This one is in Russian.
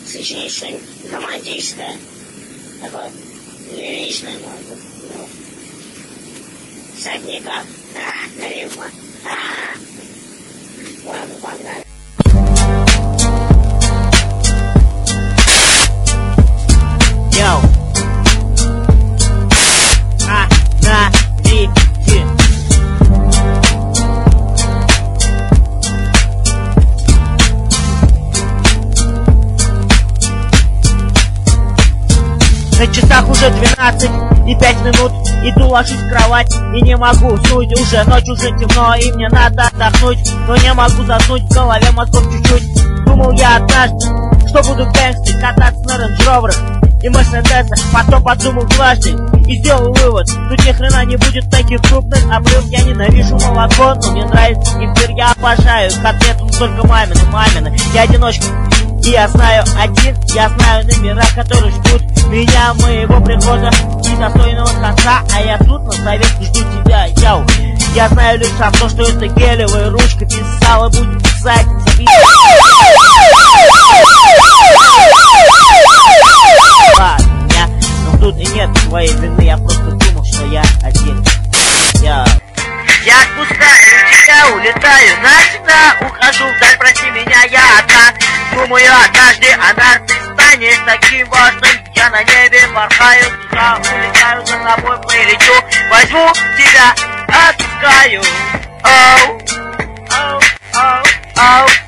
сочинить что-нибудь романтическое, такое лиричное, может быть, ну, всякие как, рифма, ладно, погнали. Йоу! На часах уже 12 и 5 минут. Иду, ложусь в кровать и не могу уснуть. Уже ночь, уже темно и мне надо отдохнуть. Но не могу заснуть, в голове мозгов чуть-чуть. Думал я однажды, что буду гангстой, кататься на рейндж-роверах и мерседесах. Потом подумал дважды и сделал вывод: тут ни хрена не будет таких крупных обрывов. Я ненавижу молоко, но мне нравится кефир. Я обожаю котлету, только мамины. Я одиночка. И я знаю я знаю номера, которые ждут меня, моего прихода и достойного конца. А я тут на совет жду тебя, яу. Я знаю лишь о том, что это гелевая ручка писала, будет писать, меня. Но тут и нет твоей вины, я просто думал, что я один. Я отпускаю тебя, улетаю навсегда, ухожу вдаль, прости меня, я одна. Думаю, однажды она станет таким важным. Я на небе порхаю, туда улетаю, за тобой прилечу. Возьму тебя, отпускаю. Оу, оу, оу, оу.